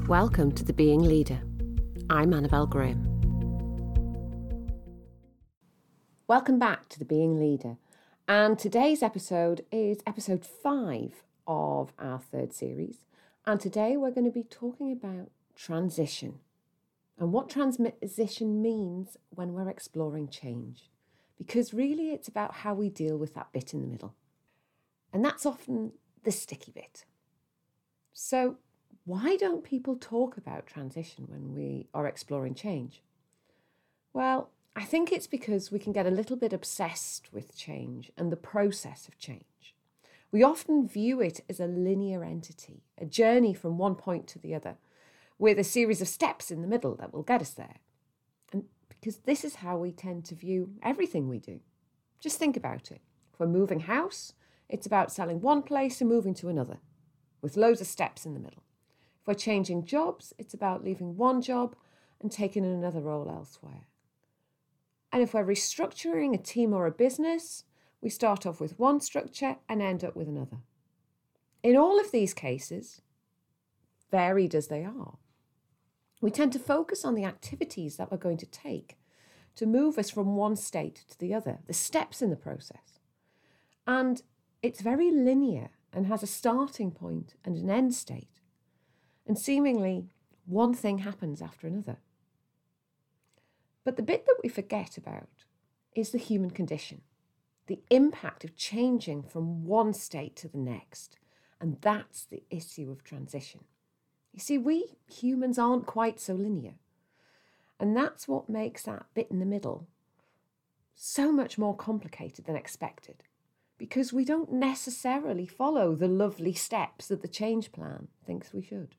Welcome to The Being Leader. I'm Annabelle Graham. Welcome back to The Being Leader. And today's episode is episode 5 of our third series. And today we're going to be talking about transition and what transition means when we're exploring change. Because really it's about how we deal with that bit in the middle. And that's often the sticky bit. So why don't people talk about transition when we are exploring change? Well, I think it's because we can get a little bit obsessed with change and the process of change. We often view it as a linear entity, a journey from one point to the other, with a series of steps in the middle that will get us there. And because this is how we tend to view everything we do. Just think about it. If we're moving house, it's about selling one place and moving to another, with loads of steps in the middle. If we're changing jobs, it's about leaving one job and taking another role elsewhere. And if we're restructuring a team or a business, we start off with one structure and end up with another. In all of these cases, varied as they are, we tend to focus on the activities that we're going to take to move us from one state to the other, the steps in the process. And it's very linear and has a starting point and an end state. And seemingly, one thing happens after another. But the bit that we forget about is the human condition, the impact of changing from one state to the next. And that's the issue of transition. You see, we humans aren't quite so linear. And that's what makes that bit in the middle so much more complicated than expected. Because we don't necessarily follow the lovely steps that the change plan thinks we should.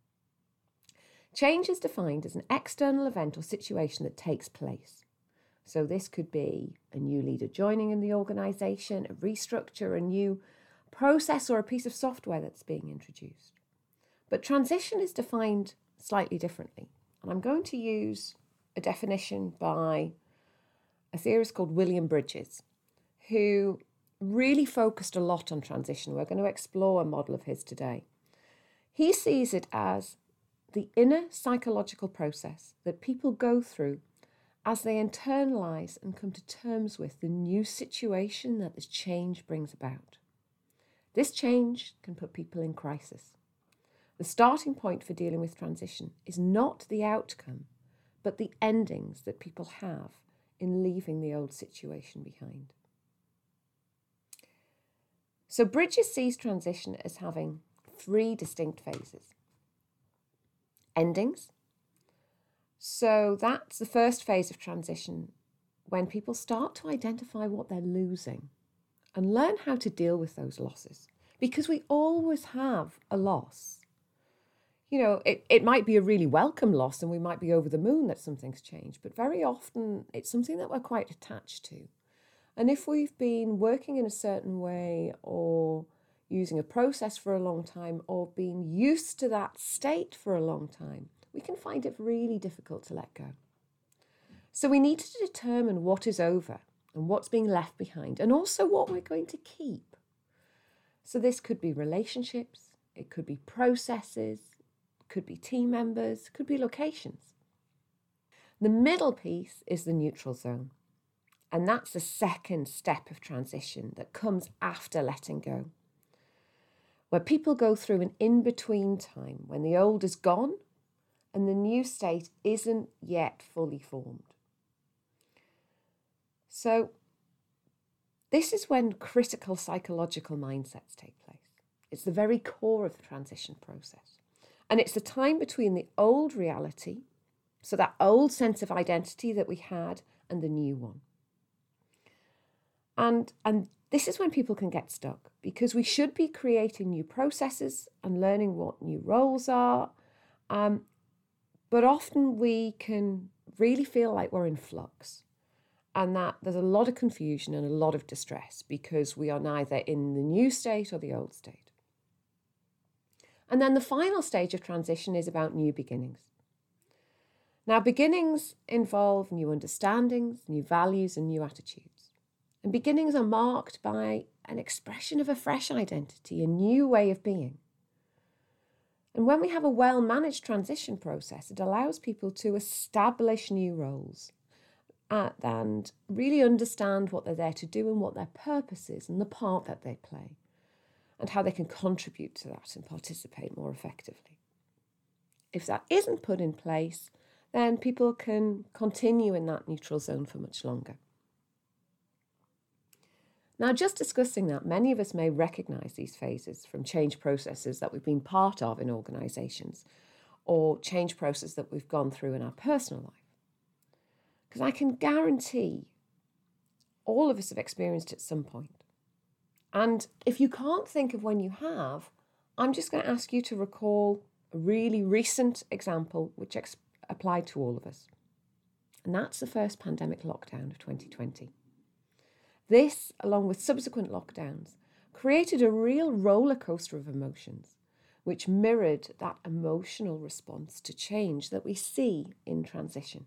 Change is defined as an external event or situation that takes place. So this could be a new leader joining in the organisation, a restructure, a new process or a piece of software that's being introduced. But transition is defined slightly differently. And I'm going to use a definition by a theorist called William Bridges, who really focused a lot on transition. We're going to explore a model of his today. He sees it as the inner psychological process that people go through as they internalise and come to terms with the new situation that this change brings about. This change can put people in crisis. The starting point for dealing with transition is not the outcome, but the endings that people have in leaving the old situation behind. So Bridges sees transition as having 3 distinct phases. Endings. So that's the first phase of transition, when people start to identify what they're losing and learn how to deal with those losses. Because we always have a loss. You know, it might be a really welcome loss and we might be over the moon that something's changed, but very often it's something that we're quite attached to. And if we've been working in a certain way or using a process for a long time or being used to that state for a long time, we can find it really difficult to let go. So we need to determine what is over and what's being left behind and also what we're going to keep. So this could be relationships, it could be processes, it could be team members, it could be locations. The middle piece is the neutral zone. And that's the second step of transition that comes after letting go, where people go through an in-between time when the old is gone and the new state isn't yet fully formed. So this is when critical psychological mindsets take place. It's the very core of the transition process. And it's the time between the old reality, so that old sense of identity that we had, and the new one. And this is when people can get stuck, because we should be creating new processes and learning what new roles are. But often we can really feel like we're in flux and that there's a lot of confusion and a lot of distress because we are neither in the new state or the old state. And then the final stage of transition is about new beginnings. Now, beginnings involve new understandings, new values, and new attitudes. And beginnings are marked by an expression of a fresh identity, a new way of being. And when we have a well-managed transition process, it allows people to establish new roles and really understand what they're there to do and what their purpose is and the part that they play and how they can contribute to that and participate more effectively. If that isn't put in place, then people can continue in that neutral zone for much longer. Now, just discussing that, many of us may recognise these phases from change processes that we've been part of in organisations or change processes that we've gone through in our personal life. Because I can guarantee all of us have experienced at some point. And if you can't think of when you have, I'm just going to ask you to recall a really recent example which applied to all of us. And that's the first pandemic lockdown of 2020. This, along with subsequent lockdowns, created a real roller coaster of emotions, which mirrored that emotional response to change that we see in transition.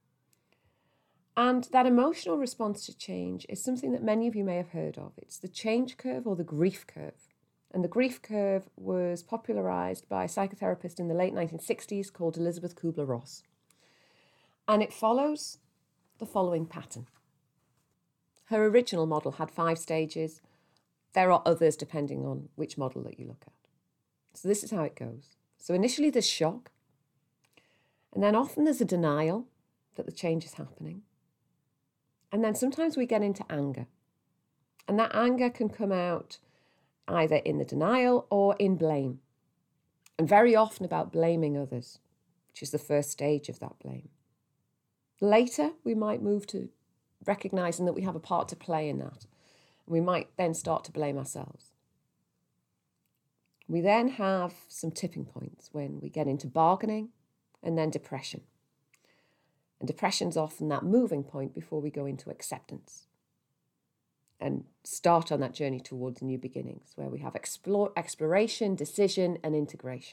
And that emotional response to change is something that many of you may have heard of. It's the change curve or the grief curve. And the grief curve was popularised by a psychotherapist in the late 1960s called Elizabeth Kubler-Ross. And it follows the following pattern. Her original model had 5 stages. There are others depending on which model that you look at. So this is how it goes. So initially there's shock. And then often there's a denial that the change is happening. And then sometimes we get into anger. And that anger can come out either in the denial or in blame. And very often about blaming others, which is the first stage of that blame. Later, we might move to recognising that we have a part to play in that. And we might then start to blame ourselves. We then have some tipping points when we get into bargaining and then depression. And depression's often that moving point before we go into acceptance and start on that journey towards new beginnings, where we have exploration, decision, and integration.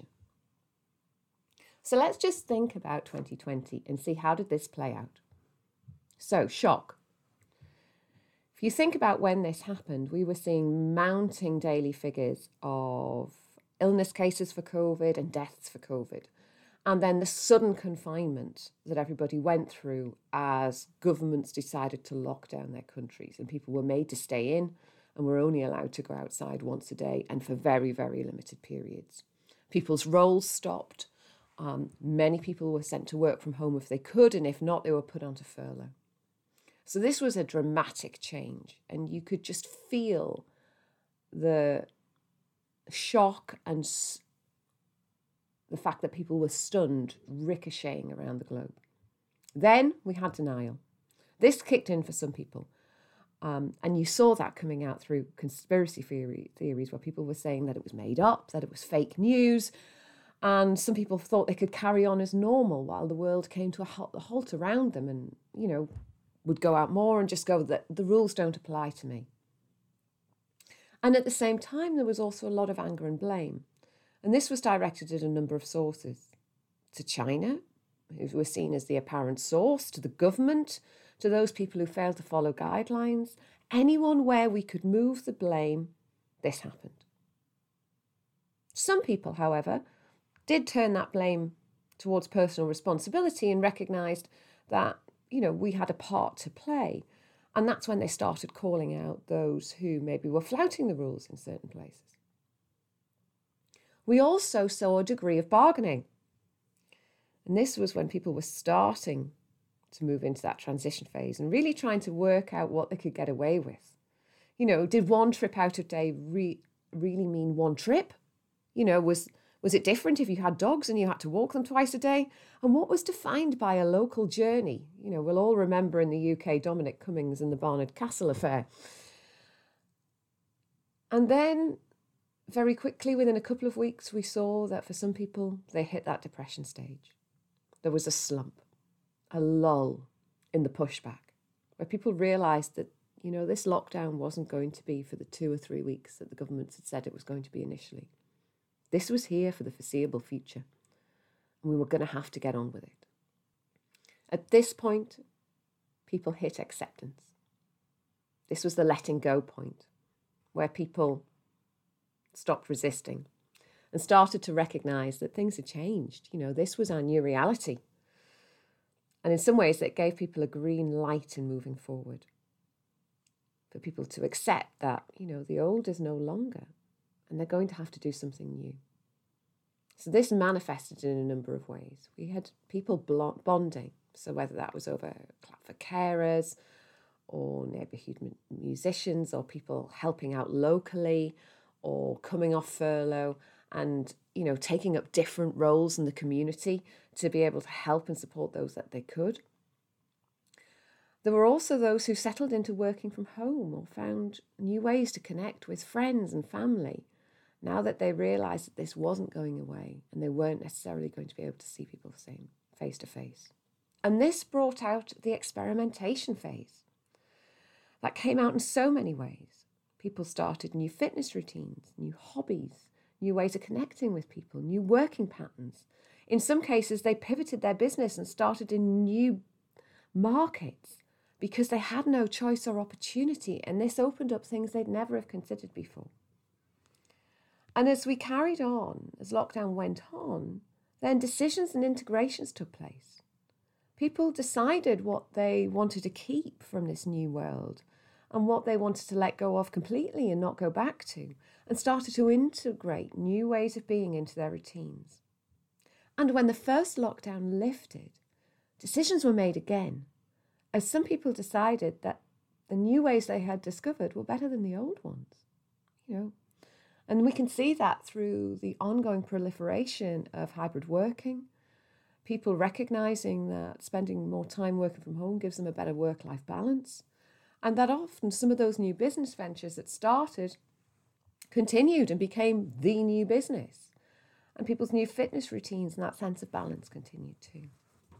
So let's just think about 2020 and see how did this play out. So, shock. If you think about when this happened, we were seeing mounting daily figures of illness cases for COVID and deaths for COVID. And then the sudden confinement that everybody went through as governments decided to lock down their countries and people were made to stay in and were only allowed to go outside once a day and for very, very limited periods. People's roles stopped. Many people were sent to work from home if they could, and if not, they were put onto furlough. So this was a dramatic change, and you could just feel the shock and the fact that people were stunned, ricocheting around the globe. Then we had denial. This kicked in for some people. And you saw that coming out through conspiracy theories where people were saying that it was made up, that it was fake news. And some people thought they could carry on as normal while the world came to a halt around them and, would go out more and just go, the rules don't apply to me. And at the same time, there was also a lot of anger and blame. And this was directed at a number of sources. To China, who were seen as the apparent source, to the government, to those people who failed to follow guidelines, anyone where we could move the blame, this happened. Some people, however, did turn that blame towards personal responsibility and recognised that, we had a part to play. And that's when they started calling out those who maybe were flouting the rules in certain places. We also saw a degree of bargaining. And this was when people were starting to move into that transition phase and really trying to work out what they could get away with. Did one trip out of day really mean one trip? Was it different if you had dogs and you had to walk them twice a day? And what was defined by a local journey? We'll all remember in the UK, Dominic Cummings and the Barnard Castle affair. And then very quickly, within a couple of weeks, we saw that for some people, they hit that depression stage. There was a slump, a lull in the pushback, where people realised that, this lockdown wasn't going to be for the 2 or 3 weeks that the governments had said it was going to be initially. This was here for the foreseeable future, and we were going to have to get on with it. At this point, people hit acceptance. This was the letting go point, where people stopped resisting. and started to recognise that things had changed. This was our new reality. And in some ways, it gave people a green light in moving forward. For people to accept that, the old is no longer, and they're going to have to do something new. So this manifested in a number of ways. We had people bonding. So whether that was over Clap for Carers, or neighbourhood musicians, or people helping out locally, or coming off furlough and, taking up different roles in the community to be able to help and support those that they could. There were also those who settled into working from home or found new ways to connect with friends and family now that they realised that this wasn't going away and they weren't necessarily going to be able to see people the same face to face. And this brought out the experimentation phase. That came out in so many ways. People started new fitness routines, new hobbies, new ways of connecting with people, new working patterns. In some cases, they pivoted their business and started in new markets because they had no choice or opportunity, and this opened up things they'd never have considered before. And as we carried on, as lockdown went on, then decisions and integrations took place. People decided what they wanted to keep from this new world and what they wanted to let go of completely and not go back to, and started to integrate new ways of being into their routines. And when the first lockdown lifted, decisions were made again, as some people decided that the new ways they had discovered were better than the old ones. And we can see that through the ongoing proliferation of hybrid working, people recognising that spending more time working from home gives them a better work-life balance, and that often some of those new business ventures that started continued and became the new business. And people's new fitness routines and that sense of balance continued too.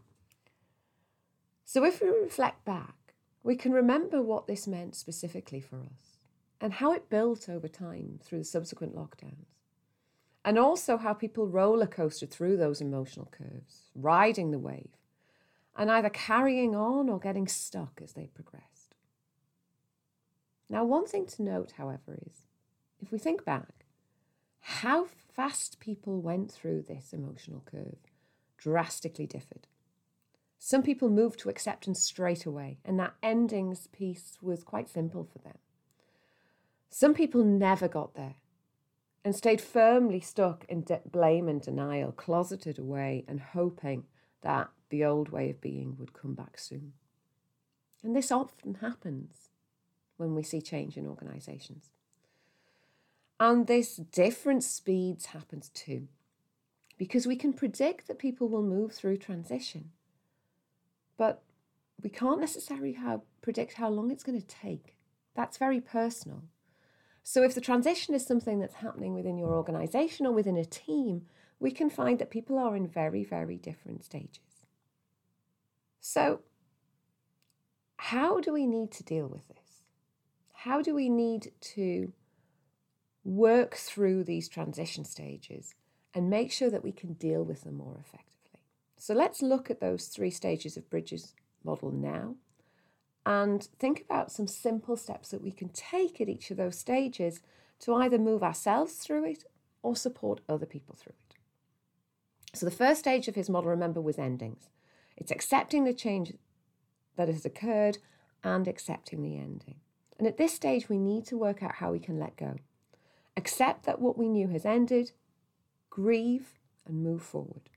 So if we reflect back, we can remember what this meant specifically for us and how it built over time through the subsequent lockdowns. And also how people roller coasted through those emotional curves, riding the wave, and either carrying on or getting stuck as they progressed. Now, one thing to note, however, is if we think back, how fast people went through this emotional curve drastically differed. Some people moved to acceptance straight away, and that endings piece was quite simple for them. Some people never got there and stayed firmly stuck in blame and denial, closeted away and hoping that the old way of being would come back soon. And this often happens when we see change in organisations. And this different speeds happens too, because we can predict that people will move through transition, but we can't necessarily predict how long it's going to take. That's very personal. So if the transition is something that's happening within your organisation or within a team, we can find that people are in very, very different stages. So how do we need to deal with this? How do we need to work through these transition stages and make sure that we can deal with them more effectively? So let's look at those 3 stages of Bridges' model now and think about some simple steps that we can take at each of those stages to either move ourselves through it or support other people through it. So the first stage of his model, remember, was endings. It's accepting the change that has occurred and accepting the ending. And at this stage, we need to work out how we can let go. Accept that what we knew has ended, grieve, and move forward.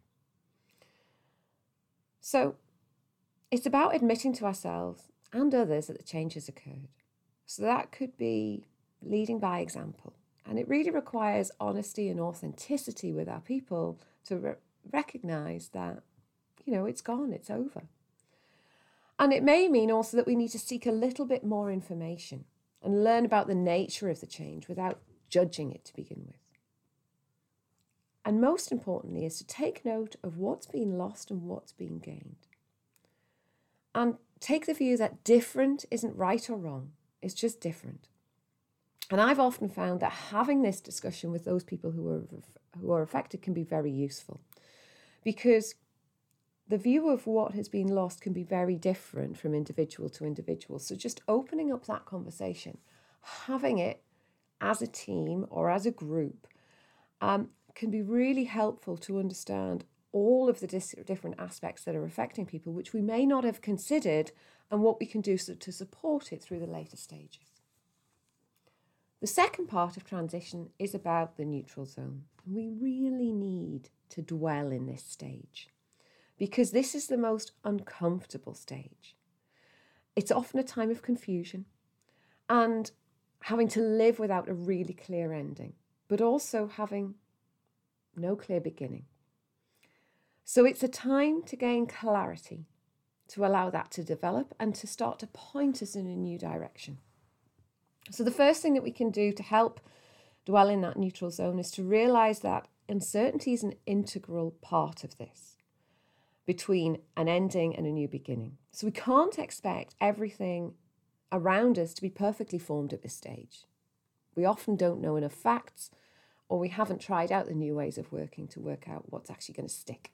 So it's about admitting to ourselves and others that the change has occurred. So that could be leading by example. And it really requires honesty and authenticity with our people to recognise that, it's gone, it's over. And it may mean also that we need to seek a little bit more information and learn about the nature of the change without judging it to begin with. And most importantly is to take note of what's been lost and what's been gained. And take the view that different isn't right or wrong, it's just different. And I've often found that having this discussion with those people who are affected can be very useful, because the view of what has been lost can be very different from individual to individual. So just opening up that conversation, having it as a team or as a group, can be really helpful to understand all of the different aspects that are affecting people, which we may not have considered, and what we can do to support it through the later stages. The second part of transition is about the neutral zone. We really need to dwell in this stage because this is the most uncomfortable stage. It's often a time of confusion and having to live without a really clear ending, but also having no clear beginning. So it's a time to gain clarity, to allow that to develop and to start to point us in a new direction. So the first thing that we can do to help dwell in that neutral zone is to realise that uncertainty is an integral part of this, between an ending and a new beginning. So we can't expect everything around us to be perfectly formed at this stage. We often don't know enough facts, or we haven't tried out the new ways of working to work out what's actually going to stick.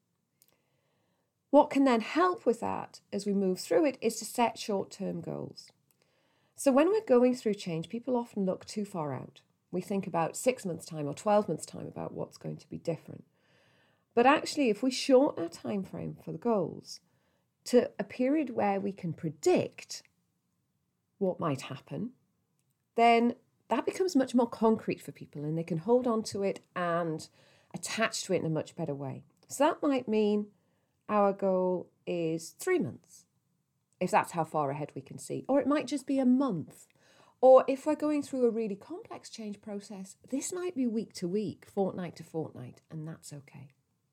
What can then help with that as we move through it is to set short-term goals. So when we're going through change, people often look too far out. We think about 6 months' time or 12 months' time about what's going to be different. But actually, if we shorten our time frame for the goals to a period where we can predict what might happen, then that becomes much more concrete for people and they can hold on to it and attach to it in a much better way. So that might mean our goal is 3 months, if that's how far ahead we can see. Or it might just be a month. Or if we're going through a really complex change process, this might be week to week, fortnight to fortnight, and that's okay.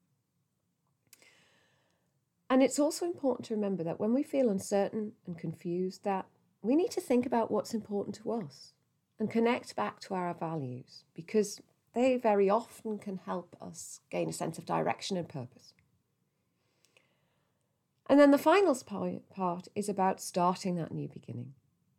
And it's also important to remember that when we feel uncertain and confused, that we need to think about what's important to us and connect back to our values, because they very often can help us gain a sense of direction and purpose. And then the final part is about starting that new beginning.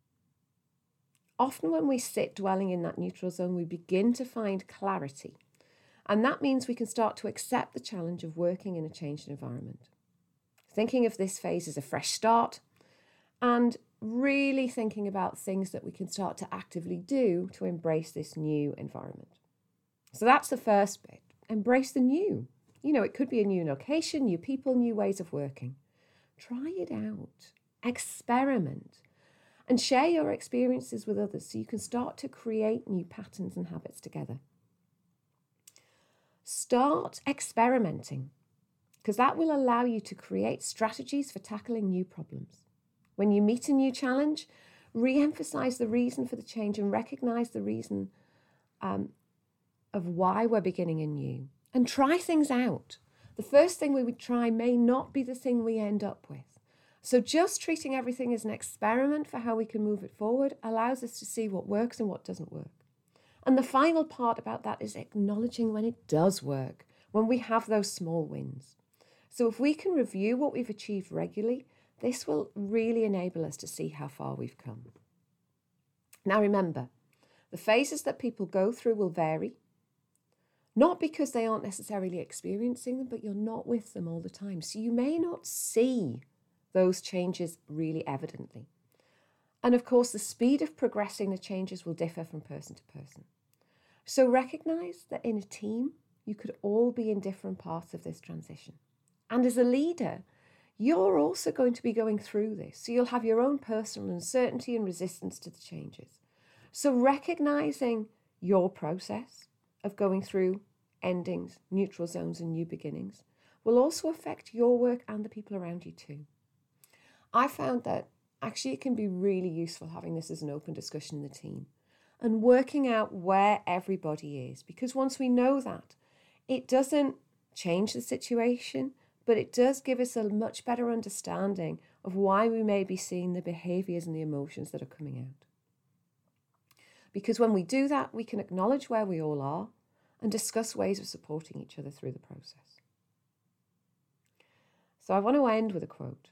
Often when we sit dwelling in that neutral zone, we begin to find clarity. And that means we can start to accept the challenge of working in a changed environment. Thinking of this phase as a fresh start and really thinking about things that we can start to actively do to embrace this new environment. So that's the first bit. Embrace the new. It could be a new location, new people, new ways of working. Try it out, experiment, and share your experiences with others so you can start to create new patterns and habits together. Start experimenting, because that will allow you to create strategies for tackling new problems. When you meet a new challenge, re-emphasize the reason for the change and recognize the reason of why we're beginning anew, and try things out. The first thing we would try may not be the thing we end up with. So just treating everything as an experiment for how we can move it forward allows us to see what works and what doesn't work. And the final part about that is acknowledging when it does work, when we have those small wins. So if we can review what we've achieved regularly, this will really enable us to see how far we've come. Now remember, the phases that people go through will vary. Not because they aren't necessarily experiencing them, but you're not with them all the time. So you may not see those changes really evidently. And of course, the speed of progressing the changes will differ from person to person. So recognize that in a team, you could all be in different parts of this transition. And as a leader, you're also going to be going through this. So you'll have your own personal uncertainty and resistance to the changes. So recognizing your process of going through endings, neutral zones and new beginnings will also affect your work and the people around you too. I found that actually it can be really useful having this as an open discussion in the team and working out where everybody is, because once we know that, it doesn't change the situation, but it does give us a much better understanding of why we may be seeing the behaviours and the emotions that are coming out. Because when we do that, we can acknowledge where we all are and discuss ways of supporting each other through the process. So I want to end with a quote.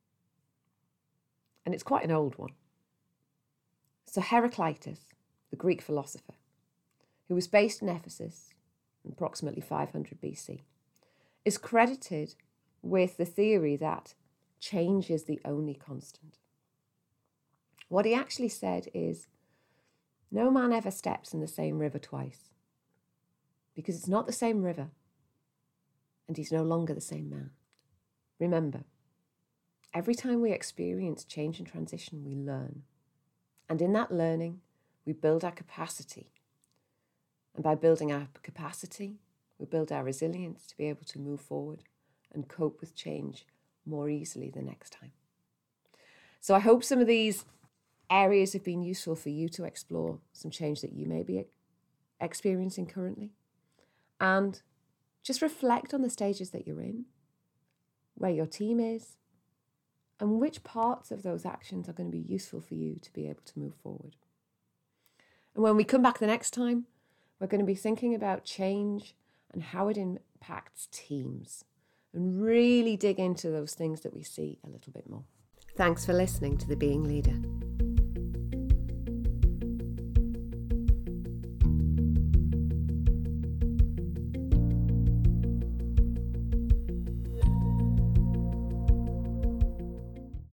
And it's quite an old one. So Heraclitus, the Greek philosopher, who was based in Ephesus in approximately 500 BC, is credited with the theory that change is the only constant. What he actually said is, no man ever steps in the same river twice, because it's not the same river and he's no longer the same man. Remember, every time we experience change and transition, we learn. And in that learning, we build our capacity. And by building our capacity, we build our resilience to be able to move forward and cope with change more easily the next time. So I hope some of these areas have been useful for you to explore some change that you may be experiencing currently. And just reflect on the stages that you're in, where your team is, and which parts of those actions are going to be useful for you to be able to move forward. And when we come back the next time, we're going to be thinking about change and how it impacts teams, and really dig into those things that we see a little bit more. Thanks for listening to The Being Leader.